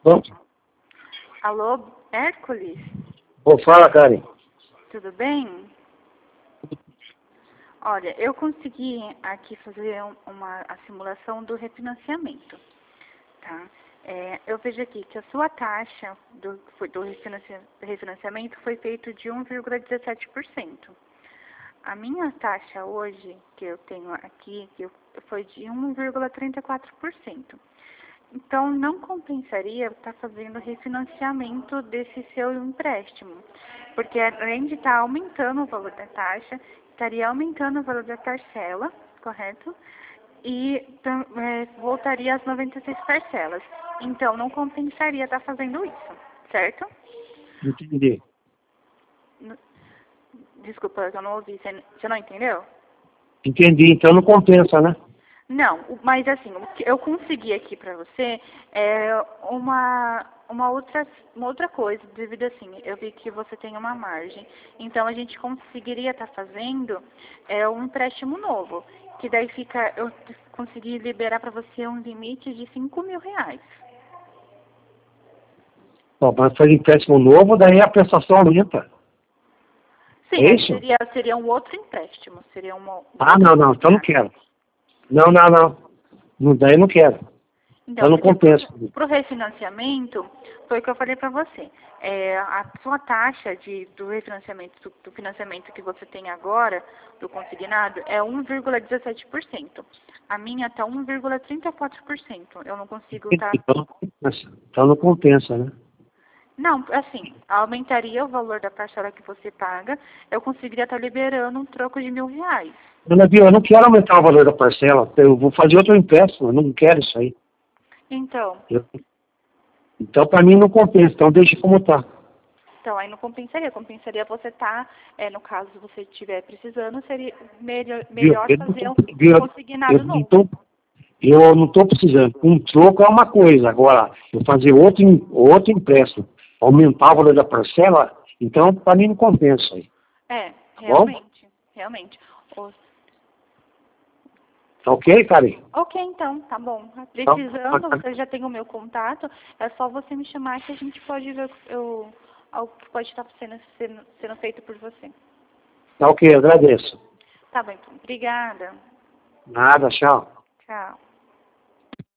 Bom, Alô, Hércules? fala, Karen. Tudo bem? Olha, eu consegui aqui fazer a simulação do refinanciamento, tá? Eu vejo aqui que a sua taxa do refinanciamento foi feito de 1,17%. A minha taxa hoje, que eu tenho aqui, foi de 1,34%. Então, não compensaria estar fazendo refinanciamento desse seu empréstimo, porque além de estar aumentando o valor da taxa, estaria aumentando o valor da parcela, correto? E voltaria às 96 parcelas. Então, não compensaria estar fazendo isso, certo? Entendi. Desculpa, eu não ouvi. Você não entendeu? Entendi, então não compensa, né? Não, mas assim, o que eu consegui aqui para você é uma outra coisa, devido assim, eu vi que você tem uma margem, então a gente conseguiria estar fazendo um empréstimo novo, que daí eu consegui liberar para você um limite de R$ 5.000. Bom, mas fazer empréstimo novo, daí a prestação aumenta. Sim, É aí isso? seria um outro empréstimo, seria Ah, não, então não quero. Não. Daí eu não quero. Então Então, não porque compensa. para o refinanciamento, foi o que eu falei para você. A sua taxa do refinanciamento, do financiamento que você tem agora, do consignado, é 1,17%. A minha está 1,34%. Eu não consigo estar... Então não compensa. Então não compensa, né? Não, assim, aumentaria o valor da parcela que você paga, eu conseguiria estar liberando um troco de R$ 1.000. Dona Bia, eu não quero aumentar o valor da parcela. Eu vou fazer outro empréstimo. Eu não quero isso aí. Então, Então, para mim, não compensa. Então, deixa como está. Então, aí não compensaria. Compensaria você estar, no caso, se você estiver precisando, seria melhor fazer um consignado novo. Eu não estou precisando. Um troco é uma coisa. Agora, eu fazer outro empréstimo, aumentar o valor da parcela, então, para mim, não compensa aí. Tá bom? Realmente. Tá ok, Karen? Ok, então, tá bom. Então, Precisando, você já tem o meu contato, é só você me chamar que a gente pode ver algo que pode estar sendo feito por você. tá ok, eu agradeço. Tá bom, então. Obrigada. Nada, tchau. Tchau.